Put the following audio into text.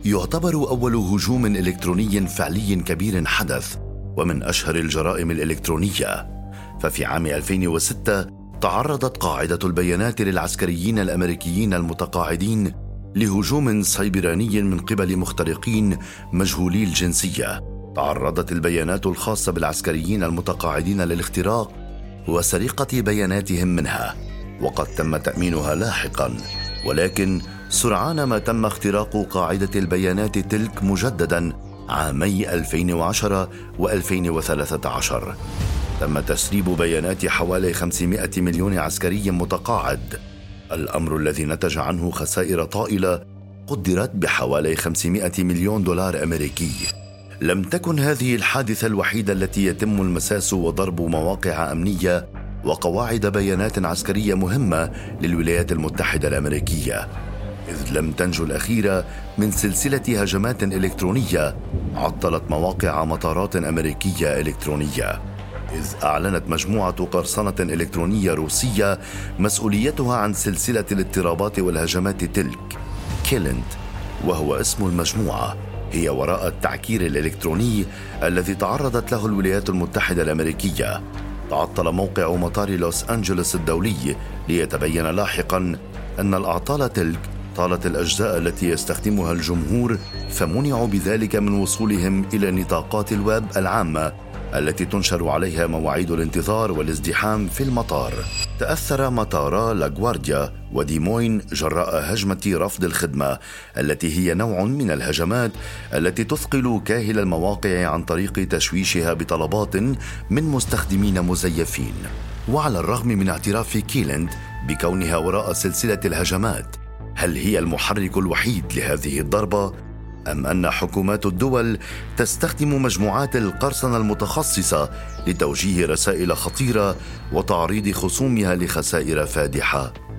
يعتبر أول هجوم إلكتروني فعلي كبير حدث ومن أشهر الجرائم الإلكترونية. ففي عام 2006 تعرضت قاعدة البيانات للعسكريين الأمريكيين المتقاعدين لهجوم سيبراني من قبل مخترقين مجهولي الجنسية. تعرضت البيانات الخاصة بالعسكريين المتقاعدين للاختراق وسرقة بياناتهم منها، وقد تم تأمينها لاحقا، ولكن سرعان ما تم اختراق قاعدة البيانات تلك مجددا عامي 2010 و2013. تم تسريب بيانات حوالي 500 مليون عسكري متقاعد، الأمر الذي نتج عنه خسائر طائلة قدرت بحوالي 500 مليون دولار أمريكي. لم تكن هذه الحادثة الوحيدة التي يتم المساس وضرب مواقع أمنية وقواعد بيانات عسكرية مهمة للولايات المتحدة الأمريكية، إذ لم تنجو الأخيرة من سلسلة هجمات إلكترونية عطلت مواقع مطارات أمريكية إلكترونية، إذ أعلنت مجموعة قرصنة إلكترونية روسية مسؤوليتها عن سلسلة الاضطرابات والهجمات تلك. كيلنت، وهو اسم المجموعة، هي وراء التعكير الإلكتروني الذي تعرضت له الولايات المتحدة الأمريكية. تعطل موقع مطار لوس أنجلوس الدولي، ليتبين لاحقا أن الأعطال تلك طالت الأجزاء التي يستخدمها الجمهور، فمنعوا بذلك من وصولهم إلى نطاقات الويب العامة التي تنشر عليها مواعيد الانتظار والازدحام في المطار. تأثر مطارا لاغوارديا وديموين جراء هجمة رفض الخدمة، التي هي نوع من الهجمات التي تثقل كاهل المواقع عن طريق تشويشها بطلبات من مستخدمين مزيفين. وعلى الرغم من اعتراف كيلند بكونها وراء سلسلة الهجمات، هل هي المحرك الوحيد لهذه الضربة؟ أم أن حكومات الدول تستخدم مجموعات القرصنة المتخصصة لتوجيه رسائل خطيرة وتعريض خصومها لخسائر فادحة؟